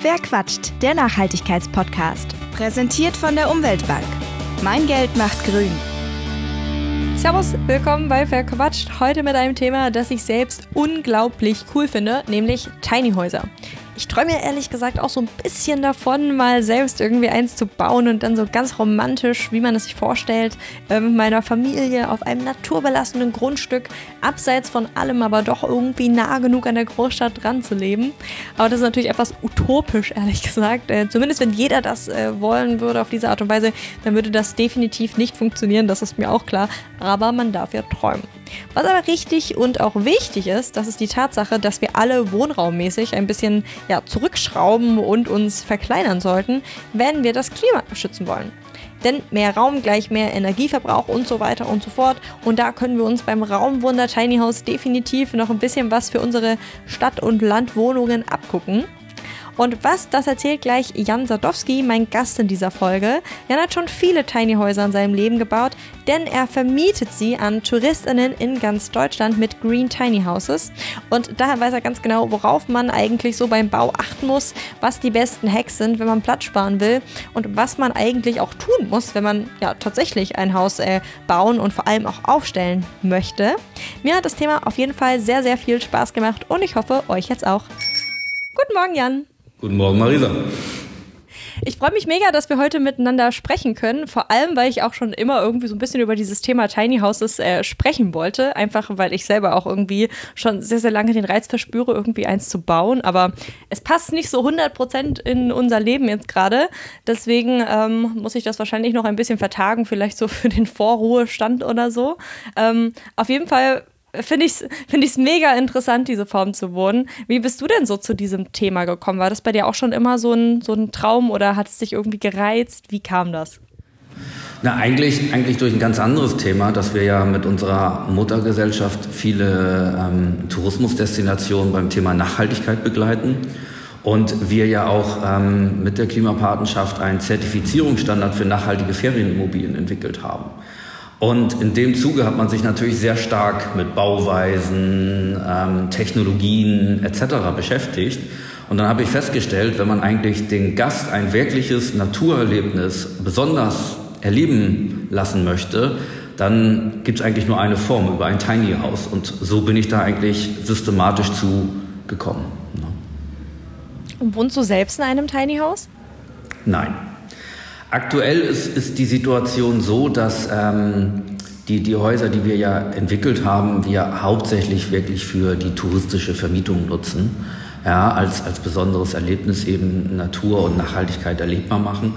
Wer quatscht? Der Nachhaltigkeitspodcast. Präsentiert von der Umweltbank. Mein Geld macht grün. Servus, willkommen bei Wer quatscht. Heute mit einem Thema, das ich selbst unglaublich cool finde, nämlich Tiny Häuser. Ich träume ja ehrlich gesagt auch so ein bisschen davon, mal selbst irgendwie eins zu bauen und dann so ganz romantisch, wie man es sich vorstellt, mit meiner Familie auf einem naturbelassenen Grundstück, abseits von allem, aber doch irgendwie nah genug an der Großstadt dran zu leben. Aber das ist natürlich etwas utopisch, ehrlich gesagt. Zumindest wenn jeder das wollen würde auf diese Art und Weise, dann würde das definitiv nicht funktionieren, das ist mir auch klar. Aber man darf ja träumen. Was aber richtig und auch wichtig ist, das ist die Tatsache, dass wir alle wohnraummäßig ein bisschen zurückschrauben und uns verkleinern sollten, wenn wir das Klima schützen wollen. Denn mehr Raum gleich mehr Energieverbrauch und so weiter und so fort. Und da können wir uns beim Raumwunder Tiny House definitiv noch ein bisschen was für unsere Stadt- und Landwohnungen abgucken. Und was, das erzählt gleich Jan Sadowski, mein Gast in dieser Folge. Jan hat schon viele Tiny Häuser in seinem Leben gebaut, denn er vermietet sie an TouristInnen in ganz Deutschland mit Green Tiny Houses. Und daher weiß er ganz genau, worauf man eigentlich so beim Bau achten muss, was die besten Hacks sind, wenn man Platz sparen will und was man eigentlich auch tun muss, wenn man tatsächlich ein Haus bauen und vor allem auch aufstellen möchte. Mir hat das Thema auf jeden Fall sehr, sehr viel Spaß gemacht und ich hoffe, euch jetzt auch. Guten Morgen, Jan. Guten Morgen, Marisa. Ich freue mich mega, dass wir heute miteinander sprechen können, vor allem, weil ich auch schon immer irgendwie so ein bisschen über dieses Thema Tiny Houses sprechen wollte, einfach weil ich selber auch irgendwie schon sehr, sehr lange den Reiz verspüre, irgendwie eins zu bauen, aber es passt nicht so 100% in unser Leben jetzt gerade, deswegen muss ich das wahrscheinlich noch ein bisschen vertagen, vielleicht so für den Vorruhestand oder so. Auf jeden Fall finde ich's mega interessant, diese Form zu wohnen. Wie bist du denn so zu diesem Thema gekommen? War das bei dir auch schon immer so ein Traum oder hat es dich irgendwie gereizt? Wie kam das? Na, eigentlich durch ein ganz anderes Thema, dass wir ja mit unserer Muttergesellschaft viele Tourismusdestinationen beim Thema Nachhaltigkeit begleiten. Und wir ja auch mit der Klimapatenschaft einen Zertifizierungsstandard für nachhaltige Ferienimmobilien entwickelt haben. Und in dem Zuge hat man sich natürlich sehr stark mit Bauweisen, Technologien etc. beschäftigt. Und dann habe ich festgestellt, wenn man eigentlich den Gast ein wirkliches Naturerlebnis besonders erleben lassen möchte, dann gibt es eigentlich nur eine Form, über ein Tiny House. Und so bin ich da eigentlich systematisch zugekommen. Ne? Und wohnst du selbst in einem Tiny House? Nein. Aktuell ist die Situation so, dass die Häuser, die wir ja entwickelt haben, wir hauptsächlich wirklich für die touristische Vermietung nutzen, als besonderes Erlebnis eben Natur und Nachhaltigkeit erlebbar machen.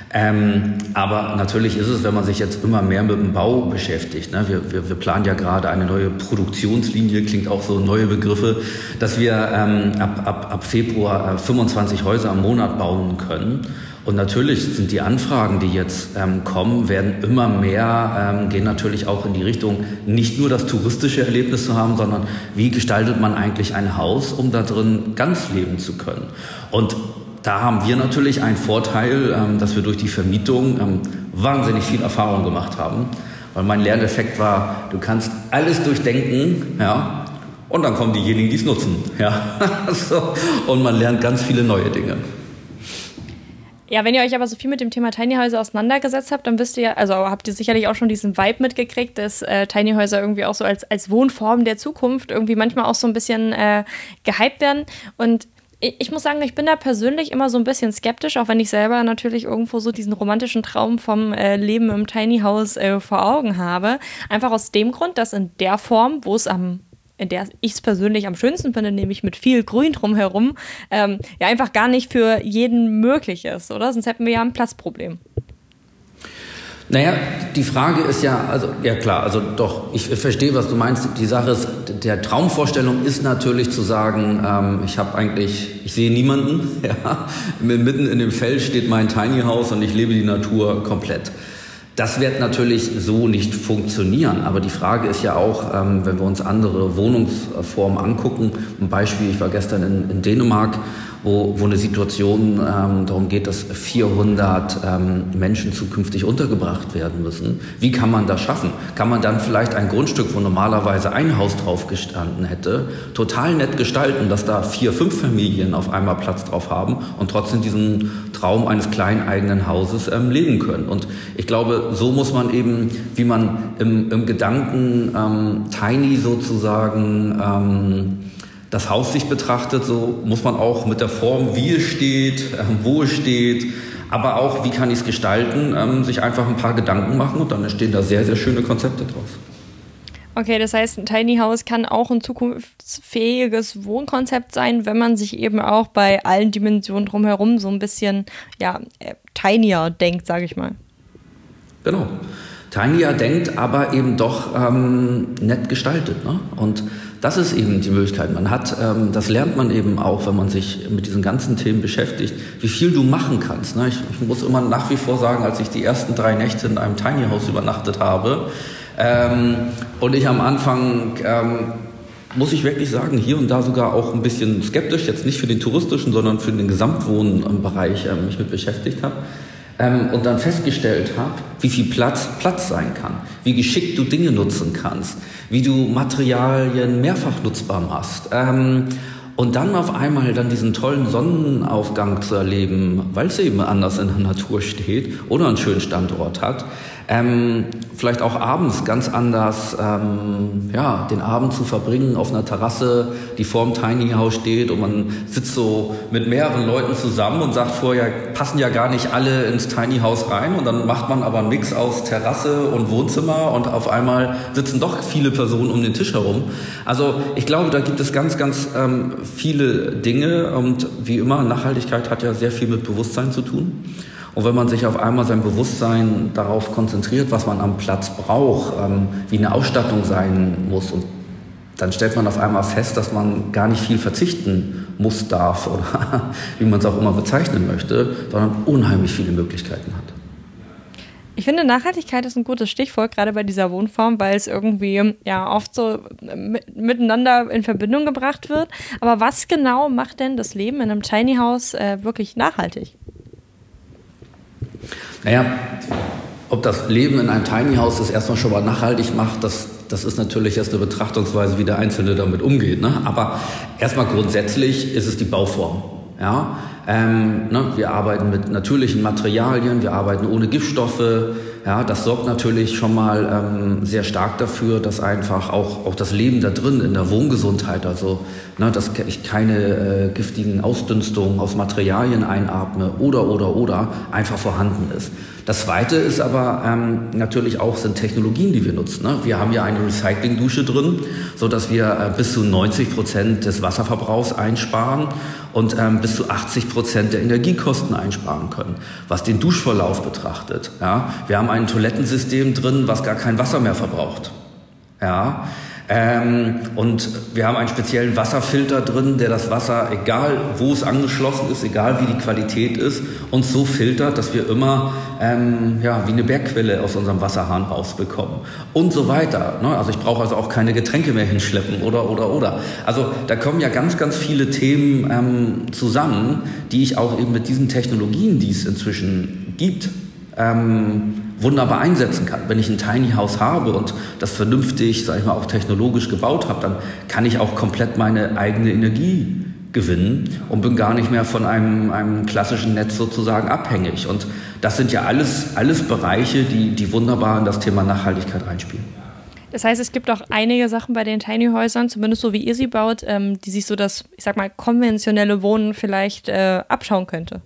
Aber natürlich ist es, wenn man sich jetzt immer mehr mit dem Bau beschäftigt, ne? Wir planen ja gerade eine neue Produktionslinie, klingt auch so neue Begriffe, dass wir ab Februar 25 Häuser im Monat bauen können. Und natürlich sind die Anfragen, die jetzt kommen, werden immer mehr, gehen natürlich auch in die Richtung, nicht nur das touristische Erlebnis zu haben, sondern wie gestaltet man eigentlich ein Haus, um da drin ganz leben zu können. Und da haben wir natürlich einen Vorteil, dass wir durch die Vermietung wahnsinnig viel Erfahrung gemacht haben. Weil mein Lerneffekt war, du kannst alles durchdenken, und dann kommen diejenigen, die es nutzen. Und man lernt ganz viele neue Dinge. Ja, wenn ihr euch aber so viel mit dem Thema Tiny Häuser auseinandergesetzt habt, dann wisst ihr, also habt ihr sicherlich auch schon diesen Vibe mitgekriegt, dass Tiny Häuser irgendwie auch so als Wohnform der Zukunft irgendwie manchmal auch so ein bisschen gehypt werden. Und ich muss sagen, ich bin da persönlich immer so ein bisschen skeptisch, auch wenn ich selber natürlich irgendwo so diesen romantischen Traum vom Leben im Tiny House vor Augen habe. Einfach aus dem Grund, dass in der Form, in der ich es persönlich am schönsten finde, nämlich mit viel Grün drumherum, einfach gar nicht für jeden möglich ist, oder? Sonst hätten wir ja ein Platzproblem. Naja, die Frage ist ich verstehe, was du meinst. Die Sache ist, der Traumvorstellung ist natürlich zu sagen, ich sehe niemanden, mitten in dem Feld steht mein Tiny House und ich lebe die Natur komplett. Das wird natürlich so nicht funktionieren, aber die Frage ist ja auch, wenn wir uns andere Wohnungsformen angucken, ein Beispiel, ich war gestern in Dänemark wo eine Situation darum geht, dass 400 Menschen zukünftig untergebracht werden müssen. Wie kann man das schaffen? Kann man dann vielleicht ein Grundstück, wo normalerweise ein Haus drauf gestanden hätte, total nett gestalten, dass da 4, 5 Familien auf einmal Platz drauf haben und trotzdem diesen Traum eines kleinen eigenen Hauses leben können. Und ich glaube, so muss man eben, wie man im Gedanken Tiny sozusagen das Haus sich betrachtet, so muss man auch mit der Form, wie es steht, wo es steht, aber auch, wie kann ich es gestalten, sich einfach ein paar Gedanken machen und dann entstehen da sehr, sehr schöne Konzepte draus. Okay, das heißt, ein Tiny House kann auch ein zukunftsfähiges Wohnkonzept sein, wenn man sich eben auch bei allen Dimensionen drumherum so ein bisschen tinier denkt, sage ich mal. Genau. Tinier denkt, aber eben doch nett gestaltet. Ne? Und das ist eben die Möglichkeit. Man hat, das lernt man eben auch, wenn man sich mit diesen ganzen Themen beschäftigt, wie viel du machen kannst. Ne? Ich muss immer nach wie vor sagen, als ich die ersten 3 Nächte in einem Tiny House übernachtet habe und ich am Anfang, muss ich wirklich sagen, hier und da sogar auch ein bisschen skeptisch, jetzt nicht für den touristischen, sondern für den Gesamtwohnbereich mich mit beschäftigt habe. Und dann festgestellt habe, wie viel Platz sein kann, wie geschickt du Dinge nutzen kannst, wie du Materialien mehrfach nutzbar machst. Und dann auf einmal dann diesen tollen Sonnenaufgang zu erleben, weil es eben anders in der Natur steht oder einen schönen Standort hat. Vielleicht auch abends ganz anders den Abend zu verbringen auf einer Terrasse, die vorm Tiny House steht und man sitzt so mit mehreren Leuten zusammen und sagt vorher, passen ja gar nicht alle ins Tiny House rein und dann macht man aber einen Mix aus Terrasse und Wohnzimmer und auf einmal sitzen doch viele Personen um den Tisch herum. Also ich glaube, da gibt es ganz, ganz viele Dinge und wie immer, Nachhaltigkeit hat ja sehr viel mit Bewusstsein zu tun. Und wenn man sich auf einmal sein Bewusstsein darauf konzentriert, was man am Platz braucht, wie eine Ausstattung sein muss, und dann stellt man auf einmal fest, dass man gar nicht viel verzichten muss, darf oder wie man es auch immer bezeichnen möchte, sondern unheimlich viele Möglichkeiten hat. Ich finde, Nachhaltigkeit ist ein gutes Stichwort, gerade bei dieser Wohnform, weil es irgendwie oft so miteinander in Verbindung gebracht wird. Aber was genau macht denn das Leben in einem Tiny House wirklich nachhaltig? Naja, ob das Leben in einem Tiny House das erstmal schon mal nachhaltig macht, das ist natürlich erst eine Betrachtungsweise, wie der Einzelne damit umgeht. Ne? Aber erstmal grundsätzlich ist es die Bauform. Ja? Wir arbeiten mit natürlichen Materialien, wir arbeiten ohne Giftstoffe. Ja, das sorgt natürlich schon mal sehr stark dafür, dass einfach auch das Leben da drin in der Wohngesundheit, also dass ich keine giftigen Ausdünstungen aus Materialien einatme oder einfach vorhanden ist. Das Zweite ist aber natürlich auch sind Technologien, die wir nutzen. Ne? Wir haben ja eine Recycling-Dusche drin, so dass wir bis zu 90% des Wasserverbrauchs einsparen und bis zu 80% der Energiekosten einsparen können, was den Duschverlauf betrachtet. Ja? Wir haben ein Toilettensystem drin, was gar kein Wasser mehr verbraucht. Ja? Und wir haben einen speziellen Wasserfilter drin, der das Wasser, egal wo es angeschlossen ist, egal wie die Qualität ist, uns so filtert, dass wir immer wie eine Bergquelle aus unserem Wasserhahn rausbekommen und so weiter. Ne? Also ich brauche also auch keine Getränke mehr hinschleppen oder. Also da kommen ja ganz, ganz viele Themen zusammen, die ich auch eben mit diesen Technologien, die es inzwischen gibt, wunderbar einsetzen kann. Wenn ich ein Tiny House habe und das vernünftig, sag ich mal, auch technologisch gebaut habe, dann kann ich auch komplett meine eigene Energie gewinnen und bin gar nicht mehr von einem klassischen Netz sozusagen abhängig. Und das sind ja alles Bereiche, die wunderbar in das Thema Nachhaltigkeit reinspielen. Das heißt, es gibt auch einige Sachen bei den Tiny Häusern, zumindest so wie ihr sie baut, die sich so das, ich sag mal, konventionelle Wohnen vielleicht abschauen könnte.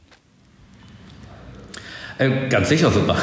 Ganz sicher sogar.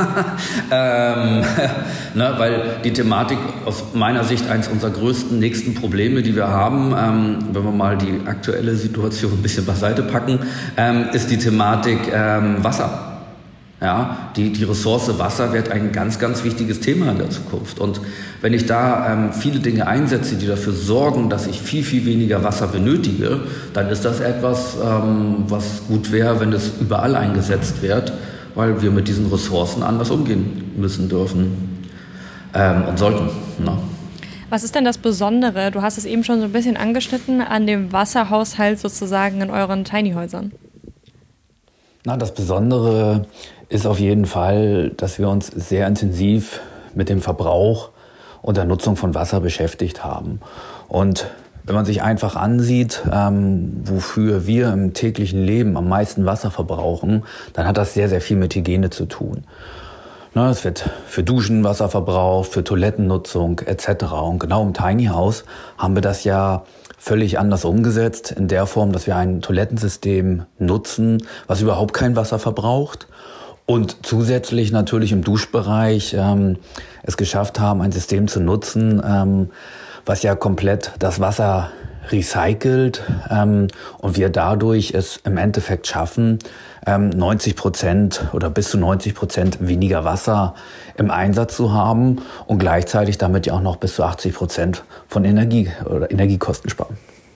Weil die Thematik aus meiner Sicht eines unserer größten nächsten Probleme, die wir haben, wenn wir mal die aktuelle Situation ein bisschen beiseite packen, ist die Thematik Wasser. Ja, die Ressource Wasser wird ein ganz, ganz wichtiges Thema in der Zukunft. Und wenn ich da viele Dinge einsetze, die dafür sorgen, dass ich viel, viel weniger Wasser benötige, dann ist das etwas, was gut wäre, wenn es überall eingesetzt wird, weil wir mit diesen Ressourcen anders umgehen müssen dürfen und sollten. Ne? Was ist denn das Besondere, du hast es eben schon so ein bisschen angeschnitten, an dem Wasserhaushalt sozusagen in euren Tiny-Häusern? Das Besondere ist auf jeden Fall, dass wir uns sehr intensiv mit dem Verbrauch und der Nutzung von Wasser beschäftigt haben. Und wenn man sich einfach ansieht, wofür wir im täglichen Leben am meisten Wasser verbrauchen, dann hat das sehr, sehr viel mit Hygiene zu tun. Es wird für Duschen Wasser verbraucht, für Toilettennutzung etc. Und genau im Tiny House haben wir das ja völlig anders umgesetzt, in der Form, dass wir ein Toilettensystem nutzen, was überhaupt kein Wasser verbraucht. Und zusätzlich natürlich im Duschbereich es geschafft haben, ein System zu nutzen, was ja komplett das Wasser recycelt und wir dadurch es im Endeffekt schaffen, 90% oder bis zu 90% weniger Wasser im Einsatz zu haben und gleichzeitig damit ja auch noch bis zu 80% von Energie oder Energiekosten sparen.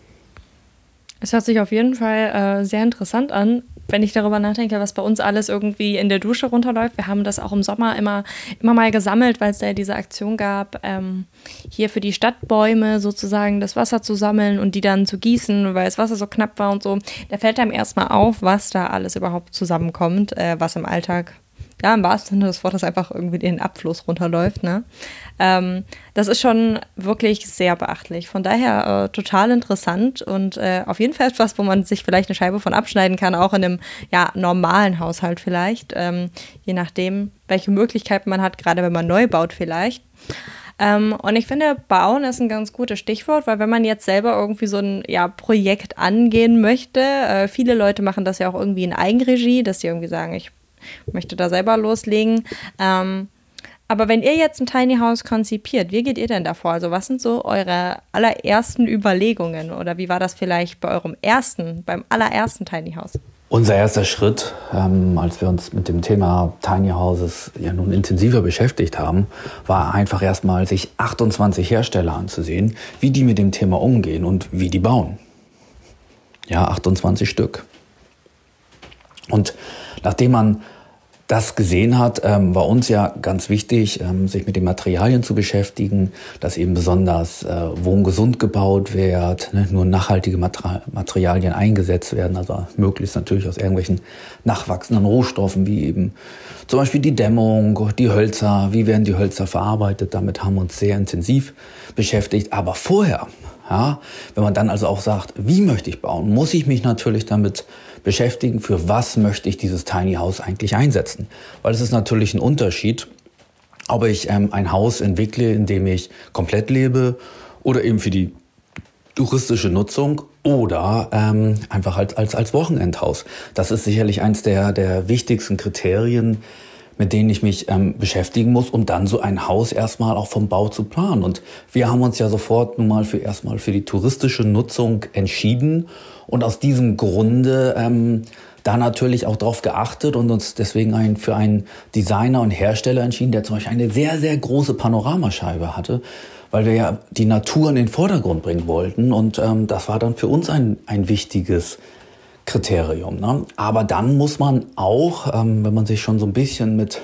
Es hört sich auf jeden Fall sehr interessant an, wenn ich darüber nachdenke, was bei uns alles irgendwie in der Dusche runterläuft. Wir haben das auch im Sommer immer mal gesammelt, weil es da diese Aktion gab, hier für die Stadtbäume sozusagen das Wasser zu sammeln und die dann zu gießen, weil das Wasser so knapp war und so. Da fällt einem erstmal auf, was da alles überhaupt zusammenkommt, was im Alltag, ja, im wahrsten Sinne des Wortes einfach irgendwie den Abfluss runterläuft, ne? Das ist schon wirklich sehr beachtlich. Von daher total interessant und auf jeden Fall etwas, wo man sich vielleicht eine Scheibe von abschneiden kann, auch in einem normalen Haushalt vielleicht, je nachdem, welche Möglichkeiten man hat, gerade wenn man neu baut vielleicht. Und ich finde, bauen ist ein ganz gutes Stichwort, weil wenn man jetzt selber irgendwie so ein Projekt angehen möchte, viele Leute machen das ja auch irgendwie in Eigenregie, dass sie irgendwie sagen, ich möchte da selber loslegen. Aber wenn ihr jetzt ein Tiny House konzipiert, wie geht ihr denn davor? Also was sind so eure allerersten Überlegungen oder wie war das vielleicht beim allerersten Tiny House? Unser erster Schritt, als wir uns mit dem Thema Tiny Houses ja nun intensiver beschäftigt haben, war einfach erstmal sich 28 Hersteller anzusehen, wie die mit dem Thema umgehen und wie die bauen. Ja, 28 Stück. Und nachdem man das gesehen hat, war uns ja ganz wichtig, sich mit den Materialien zu beschäftigen, dass eben besonders wohngesund gebaut wird, nur nachhaltige Materialien eingesetzt werden, also möglichst natürlich aus irgendwelchen nachwachsenden Rohstoffen, wie eben zum Beispiel die Dämmung, die Hölzer, wie werden die Hölzer verarbeitet, damit haben wir uns sehr intensiv beschäftigt. Aber vorher, wenn man dann also auch sagt, wie möchte ich bauen, muss ich mich natürlich damit beschäftigen, für was möchte ich dieses Tiny House eigentlich einsetzen. Weil es ist natürlich ein Unterschied, ob ich ein Haus entwickle, in dem ich komplett lebe oder eben für die touristische Nutzung oder einfach als Wochenendhaus. Das ist sicherlich eins der wichtigsten Kriterien, mit denen ich mich beschäftigen muss, um dann so ein Haus erstmal auch vom Bau zu planen. Und wir haben uns ja sofort nun mal für die touristische Nutzung entschieden und aus diesem Grunde da natürlich auch drauf geachtet und uns deswegen für einen Designer und Hersteller entschieden, der zum Beispiel eine sehr, sehr große Panoramascheibe hatte, weil wir ja die Natur in den Vordergrund bringen wollten. Und das war dann für uns ein wichtiges Kriterium. Ne? Aber dann muss man auch, wenn man sich schon so ein bisschen mit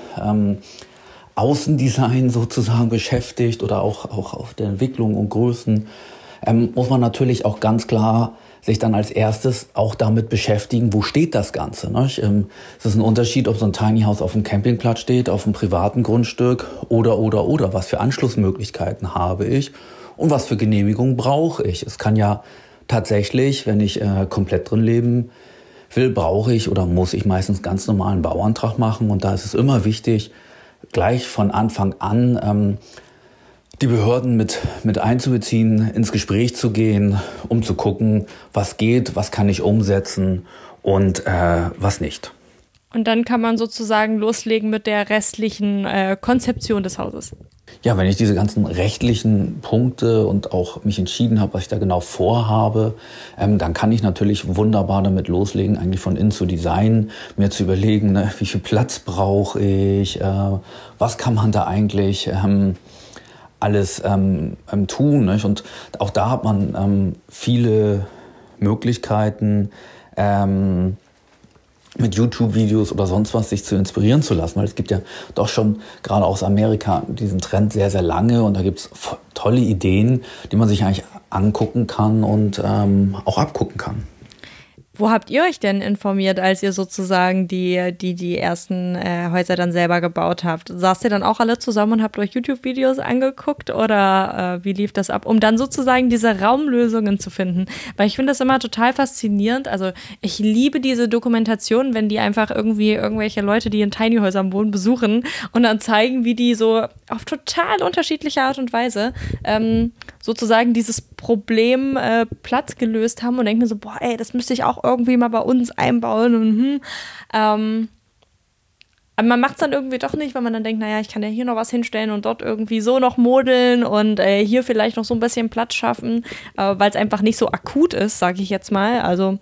Außendesign sozusagen beschäftigt oder auch auf der Entwicklung und Größen, muss man natürlich auch ganz klar sich dann als erstes auch damit beschäftigen, wo steht das Ganze. Ne? Es ist ein Unterschied, ob so ein Tiny House auf einem Campingplatz steht, auf einem privaten Grundstück oder. Was für Anschlussmöglichkeiten habe ich und was für Genehmigungen brauche ich. Es kann ja tatsächlich, wenn ich komplett drin leben will, brauche ich oder muss ich meistens ganz normalen Bauantrag machen. Und da ist es immer wichtig, gleich von Anfang an die Behörden mit einzubeziehen, ins Gespräch zu gehen, um zu gucken, was geht, was kann ich umsetzen und was nicht. Und dann kann man sozusagen loslegen mit der restlichen Konzeption des Hauses. Ja, wenn ich diese ganzen rechtlichen Punkte und auch mich entschieden habe, was ich da genau vorhabe, dann kann ich natürlich wunderbar damit loslegen, eigentlich von innen zu designen, mir zu überlegen, ne, wie viel Platz brauche ich, was kann man da eigentlich alles tun. Nicht? Und auch da hat man viele Möglichkeiten, mit YouTube-Videos oder sonst was sich zu inspirieren zu lassen. Weil es gibt ja doch schon gerade aus Amerika diesen Trend sehr, sehr lange und da gibt es tolle Ideen, die man sich eigentlich angucken kann und auch abgucken kann. Wo habt ihr euch denn informiert, als ihr sozusagen die ersten Häuser dann selber gebaut habt? Saßt ihr dann auch alle zusammen und habt euch YouTube-Videos angeguckt oder wie lief das ab, um dann sozusagen diese Raumlösungen zu finden? Weil ich finde das immer total faszinierend. Also ich liebe diese Dokumentation, wenn die einfach irgendwie irgendwelche Leute, die in Tiny-Häusern wohnen, besuchen und dann zeigen, wie die so auf total unterschiedliche Art und Weise sozusagen dieses Problem Platz gelöst haben und denken mir so, boah, ey, das müsste ich auch irgendwie mal bei uns einbauen und aber man macht es dann irgendwie doch nicht, weil man dann denkt, naja, ich kann ja hier noch was hinstellen und dort irgendwie so noch modeln und hier vielleicht noch so ein bisschen Platz schaffen, weil es einfach nicht so akut ist, sage ich jetzt mal. Also,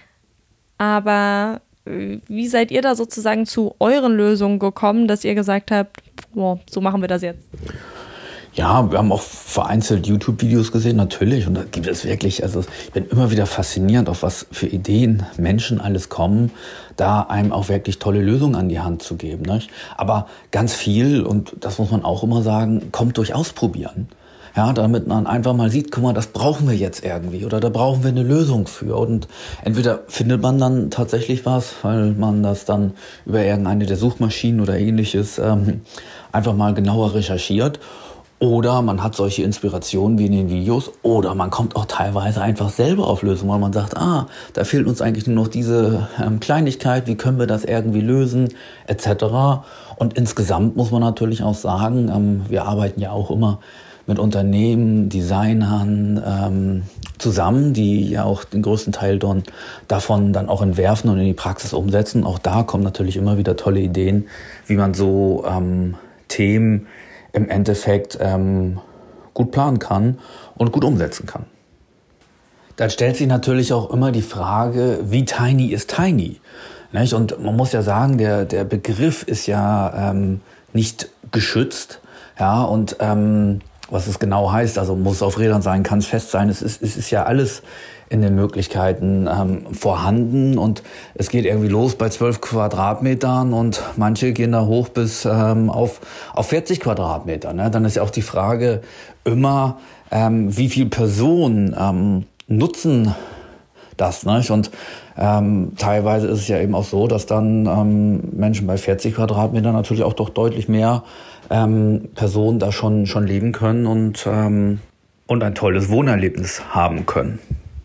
aber wie seid ihr da sozusagen zu euren Lösungen gekommen, dass ihr gesagt habt, boah, so machen wir das jetzt? Ja, wir haben auch vereinzelt YouTube-Videos gesehen, natürlich. Und da gibt es wirklich, also ich bin immer wieder faszinierend, auf was für Ideen Menschen alles kommen, da einem auch wirklich tolle Lösungen an die Hand zu geben. Nicht? Aber ganz viel, und das muss man auch immer sagen, kommt durch Ausprobieren. Ja, damit man einfach mal sieht, guck mal, das brauchen wir jetzt irgendwie oder da brauchen wir eine Lösung für. Und entweder findet man dann tatsächlich was, weil man das dann über irgendeine der Suchmaschinen oder ähnliches einfach mal genauer recherchiert. Oder man hat solche Inspirationen wie in den Videos oder man kommt auch teilweise einfach selber auf Lösungen, weil man sagt, da fehlt uns eigentlich nur noch diese Kleinigkeit, wie können wir das irgendwie lösen, etc. Und insgesamt muss man natürlich auch sagen, wir arbeiten ja auch immer mit Unternehmen, Designern zusammen, die ja auch den größten Teil davon dann auch entwerfen und in die Praxis umsetzen. Auch da kommen natürlich immer wieder tolle Ideen, wie man so Themen im Endeffekt gut planen kann und gut umsetzen kann. Dann stellt sich natürlich auch immer die Frage, wie tiny ist tiny? Nicht? Und man muss ja sagen, der Begriff ist ja nicht geschützt. Ja, und was es genau heißt, also muss auf Rädern sein, kann es fest sein, es ist ja alles in den Möglichkeiten vorhanden und es geht irgendwie los bei 12 Quadratmetern und manche gehen da hoch bis auf 40 Quadratmeter. Ne? Dann ist ja auch die Frage immer, wie viele Personen nutzen das. Nicht? Und teilweise ist es ja eben auch so, dass dann Menschen bei 40 Quadratmetern natürlich auch doch deutlich mehr Personen da schon leben können und ein tolles Wohnerlebnis haben können.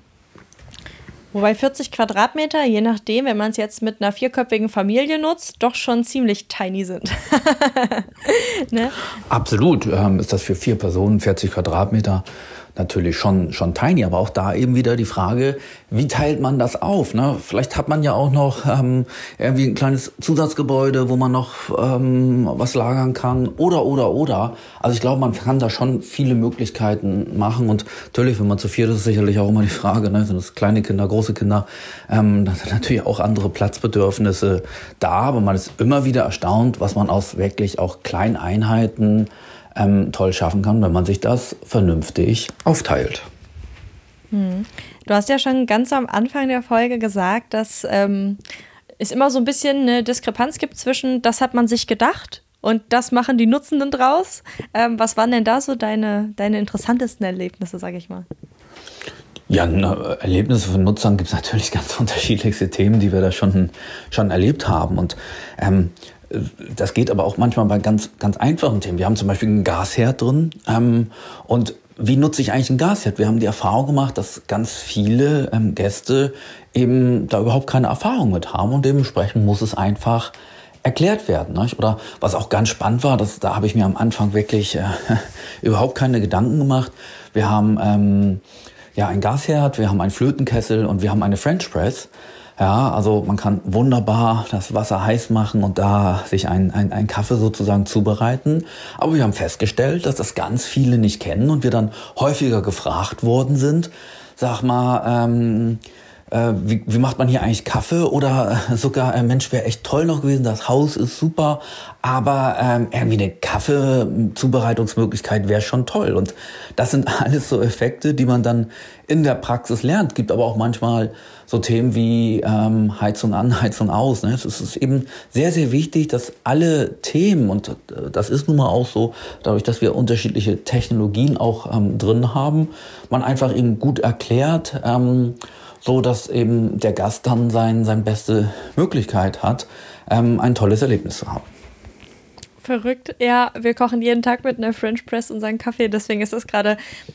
Wobei 40 Quadratmeter, je nachdem, wenn man es jetzt mit einer 4-köpfigen Familie nutzt, doch schon ziemlich tiny sind. Ne? Absolut ist das für 4 Personen 40 Quadratmeter natürlich schon tiny, aber auch da eben wieder die Frage, wie teilt man das auf? Ne? Vielleicht hat man ja auch noch irgendwie ein kleines Zusatzgebäude, wo man noch was lagern kann oder. Also ich glaube, man kann da schon viele Möglichkeiten machen und natürlich, wenn man zu viert ist sicherlich auch immer die Frage, ne? Sind das kleine Kinder, große Kinder, da sind natürlich auch andere Platzbedürfnisse da, aber man ist immer wieder erstaunt, was man aus wirklich auch kleinen Einheiten toll schaffen kann, wenn man sich das vernünftig aufteilt. Du hast ja schon ganz am Anfang der Folge gesagt, dass es immer so ein bisschen eine Diskrepanz gibt zwischen, das hat man sich gedacht und das machen die Nutzenden draus. Was waren denn da so deine interessantesten Erlebnisse, sage ich mal? Ja, Erlebnisse von Nutzern gibt es natürlich ganz unterschiedlichste Themen, die wir da schon erlebt haben und das geht aber auch manchmal bei ganz, ganz einfachen Themen. Wir haben zum Beispiel einen Gasherd drin und wie nutze ich eigentlich einen Gasherd? Wir haben die Erfahrung gemacht, dass ganz viele Gäste eben da überhaupt keine Erfahrung mit haben und dementsprechend muss es einfach erklärt werden. Nicht? Oder was auch ganz spannend war, da habe ich mir am Anfang wirklich überhaupt keine Gedanken gemacht. Wir haben einen Gasherd, wir haben einen Flötenkessel und wir haben eine French Press. Ja, also man kann wunderbar das Wasser heiß machen und da sich einen Kaffee sozusagen zubereiten. Aber wir haben festgestellt, dass das ganz viele nicht kennen und wir dann häufiger gefragt worden sind, sag mal, wie macht man hier eigentlich Kaffee? Oder sogar, Mensch, wäre echt toll noch gewesen, das Haus ist super, aber irgendwie eine Kaffeezubereitungsmöglichkeit wäre schon toll. Und das sind alles so Effekte, die man dann in der Praxis lernt. Gibt aber auch manchmal so Themen wie Heizung an, Heizung aus. Ne? Es ist eben sehr, sehr wichtig, dass alle Themen, und das ist nun mal auch so, dadurch, dass wir unterschiedliche Technologien auch drin haben, man einfach eben gut erklärt, so dass eben der Gast dann seine beste Möglichkeit hat, ein tolles Erlebnis zu haben. Verrückt. Ja, wir kochen jeden Tag mit einer French Press unseren Kaffee, deswegen ist das gerade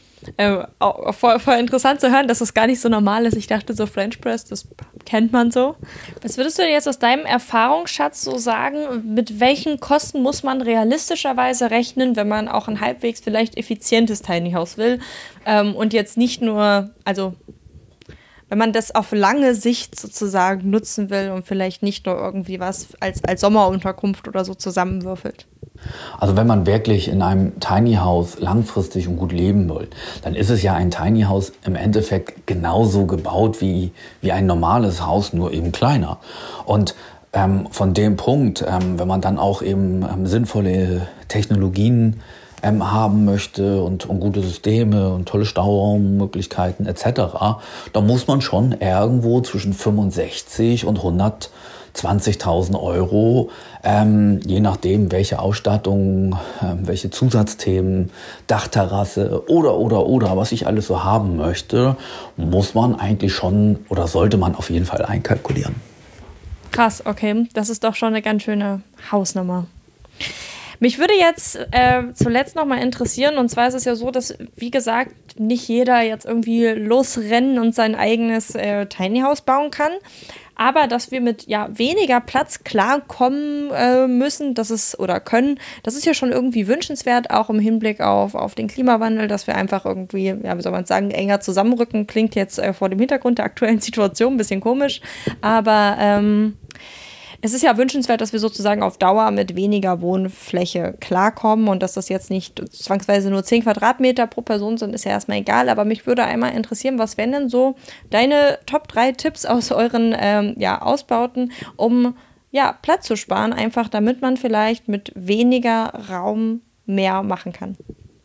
voll interessant zu hören, dass das gar nicht so normal ist. Ich dachte so, French Press, das kennt man so. Was würdest du denn jetzt aus deinem Erfahrungsschatz so sagen, mit welchen Kosten muss man realistischerweise rechnen, wenn man auch ein halbwegs vielleicht effizientes Tiny House will und jetzt nicht nur, also wenn man das auf lange Sicht sozusagen nutzen will und vielleicht nicht nur irgendwie was als Sommerunterkunft oder so zusammenwürfelt? Also wenn man wirklich in einem Tiny House langfristig und gut leben will, dann ist es ja ein Tiny House im Endeffekt genauso gebaut wie ein normales Haus, nur eben kleiner. Und von dem Punkt, wenn man dann auch eben sinnvolle Technologien haben möchte und gute Systeme und tolle Stauraummöglichkeiten etc., da muss man schon irgendwo zwischen 65 und 120.000 Euro, je nachdem welche Ausstattung, welche Zusatzthemen, Dachterrasse oder was ich alles so haben möchte, muss man eigentlich schon oder sollte man auf jeden Fall einkalkulieren. Krass, okay, das ist doch schon eine ganz schöne Hausnummer. Mich würde jetzt zuletzt noch mal interessieren, und zwar ist es ja so, dass, wie gesagt, nicht jeder jetzt irgendwie losrennen und sein eigenes Tiny House bauen kann, aber dass wir mit weniger Platz klarkommen müssen, das ist ja schon irgendwie wünschenswert, auch im Hinblick auf den Klimawandel, dass wir einfach irgendwie, wie soll man sagen, enger zusammenrücken, klingt jetzt vor dem Hintergrund der aktuellen Situation ein bisschen komisch, aber es ist ja wünschenswert, dass wir sozusagen auf Dauer mit weniger Wohnfläche klarkommen und dass das jetzt nicht zwangsweise nur 10 Quadratmeter pro Person sind, ist ja erstmal egal. Aber mich würde einmal interessieren, was wären denn so deine Top 3 Tipps aus euren Ausbauten, um Platz zu sparen, einfach damit man vielleicht mit weniger Raum mehr machen kann?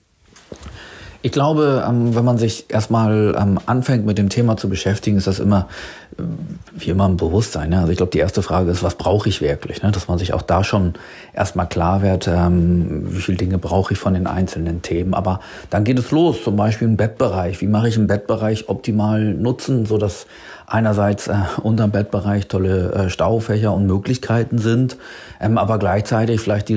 Ich glaube, wenn man sich erstmal anfängt mit dem Thema zu beschäftigen, ist das immer wie immer ein Bewusstsein. Also ich glaube, die erste Frage ist, was brauche ich wirklich? Dass man sich auch da schon erstmal klar wird, wie viele Dinge brauche ich von den einzelnen Themen. Aber dann geht es los, zum Beispiel im Bettbereich. Wie mache ich einen Bettbereich optimal nutzen, sodass einerseits unterm Bettbereich tolle Staufächer und Möglichkeiten sind, aber gleichzeitig vielleicht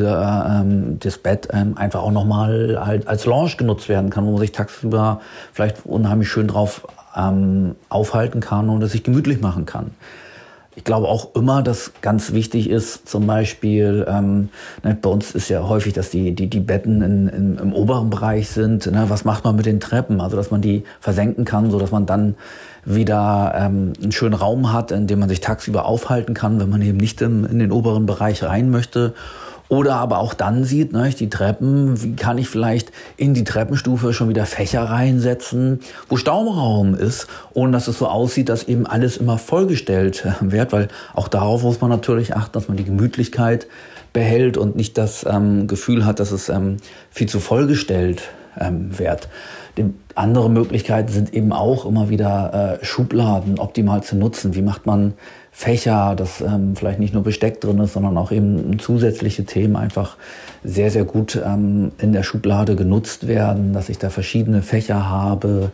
das Bett einfach auch nochmal halt als Lounge genutzt werden kann, wo man sich tagsüber vielleicht unheimlich schön drauf aufhalten kann und es sich gemütlich machen kann. Ich glaube auch immer, dass ganz wichtig ist, zum Beispiel, bei uns ist ja häufig, dass die Betten im oberen Bereich sind. Was macht man mit den Treppen? Also, dass man die versenken kann, so dass man dann wieder einen schönen Raum hat, in dem man sich tagsüber aufhalten kann, wenn man eben nicht in den oberen Bereich rein möchte. Oder aber auch dann sieht, die Treppen, wie kann ich vielleicht in die Treppenstufe schon wieder Fächer reinsetzen, wo Stauraum ist, ohne dass es so aussieht, dass eben alles immer vollgestellt wird, weil auch darauf muss man natürlich achten, dass man die Gemütlichkeit behält und nicht das Gefühl hat, dass es viel zu vollgestellt wird. Andere Möglichkeiten sind eben auch immer wieder Schubladen optimal zu nutzen. Wie macht man Fächer, dass vielleicht nicht nur Besteck drin ist, sondern auch eben zusätzliche Themen einfach sehr, sehr gut in der Schublade genutzt werden, dass ich da verschiedene Fächer habe,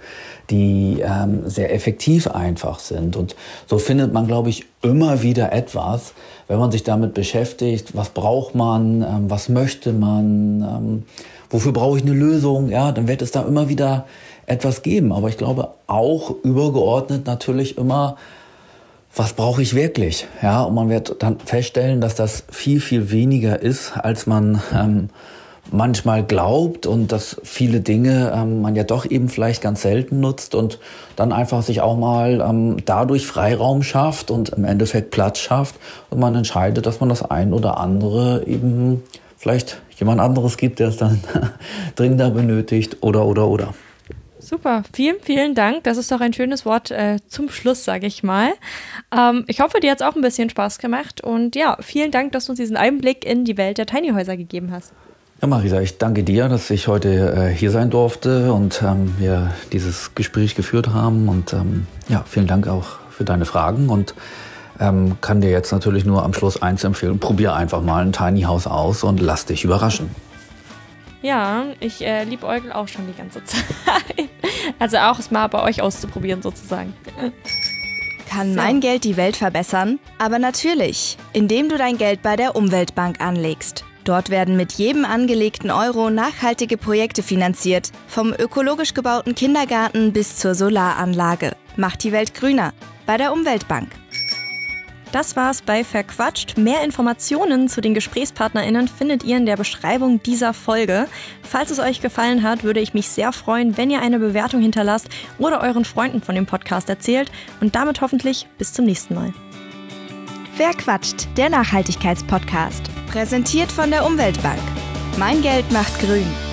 die sehr effektiv einfach sind. Und so findet man, glaube ich, immer wieder etwas, wenn man sich damit beschäftigt, was braucht man, was möchte man, wofür brauche ich eine Lösung, dann wird es da immer wieder etwas geben. Aber ich glaube auch übergeordnet natürlich immer, was brauche ich wirklich? Und man wird dann feststellen, dass das viel, viel weniger ist, als man manchmal glaubt und dass viele Dinge man ja doch eben vielleicht ganz selten nutzt und dann einfach sich auch mal dadurch Freiraum schafft und im Endeffekt Platz schafft und man entscheidet, dass man das ein oder andere eben vielleicht jemand anderes gibt, der es dann dringender benötigt oder. Super, vielen, vielen Dank. Das ist doch ein schönes Wort zum Schluss, sage ich mal. Ich hoffe, dir hat es auch ein bisschen Spaß gemacht. Und ja, vielen Dank, dass du uns diesen Einblick in die Welt der Tiny Häuser gegeben hast. Ja, Marisa, ich danke dir, dass ich heute hier sein durfte und wir dieses Gespräch geführt haben. Und vielen Dank auch für deine Fragen. Und kann dir jetzt natürlich nur am Schluss eins empfehlen. Probier einfach mal ein Tiny House aus und lass dich überraschen. Ja, ich liebäugel auch schon die ganze Zeit. Also auch es mal bei euch auszuprobieren sozusagen. Kann mein Geld die Welt verbessern? Aber natürlich, indem du dein Geld bei der Umweltbank anlegst. Dort werden mit jedem angelegten Euro nachhaltige Projekte finanziert, vom ökologisch gebauten Kindergarten bis zur Solaranlage. Macht die Welt grüner bei der Umweltbank. Das war's bei Verquatscht. Mehr Informationen zu den GesprächspartnerInnen findet ihr in der Beschreibung dieser Folge. Falls es euch gefallen hat, würde ich mich sehr freuen, wenn ihr eine Bewertung hinterlasst oder euren Freunden von dem Podcast erzählt. Und damit hoffentlich bis zum nächsten Mal. Verquatscht, der Nachhaltigkeitspodcast. Präsentiert von der Umweltbank. Mein Geld macht grün.